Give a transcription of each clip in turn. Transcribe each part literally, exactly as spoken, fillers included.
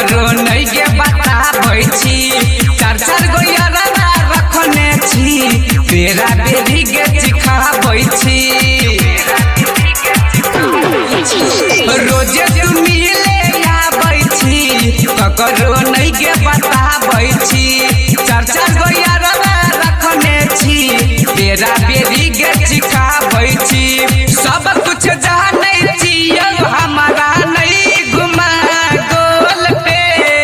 ककरो नहीं के बताबै छी चार चार गो यारा रखने छी तेरा बेरी के सिखाबै छी रोजे तू मिले आबै छी ककरो नहीं के बताबै छी चार चार गो यारा रखने छी तेरा बेरी के सिखाबै छी सब कुछ जानै छी हमारा नहीं घुमा गोल पे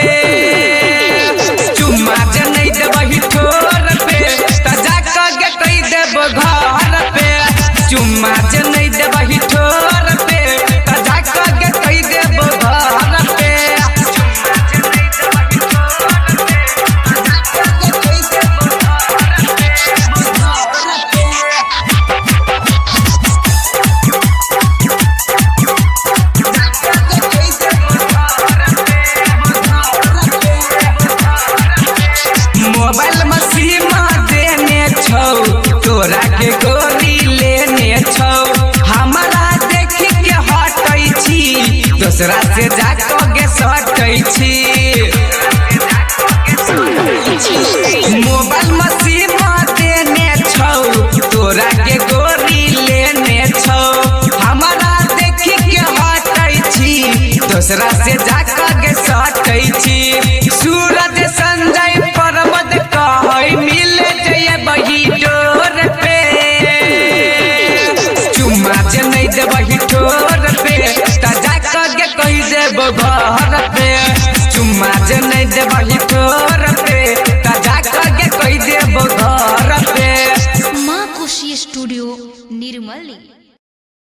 चुम्मा जे नहीं देबही ठोर पे त जाके गे कहि देब घर पे चुम्मा जे नहीं देबही ठोर पे त जाके गे कहि देब घर पे मोबाइल में सिम देने छौ तोरा के गोली लेने छौ हमारा देख के हटै छी दूसरा से जाके गे सटै छी मोबाइल में सिम देने छौ तोरा के गोली लेने छौ हमारा देख के हटै छी दूसरा से जाके गे सटै छी सूरज संजय पर्वत कहै मिल जइए बही डोर पे चुम्मा जे नहीं देबही ठोर पे त जाके गे कहि देब घर पे चुम्मा जे नहीं देबही ठोर पे त जाके गे कहि देब घर पे। माँ खुशी स्टूडियो निर्मली।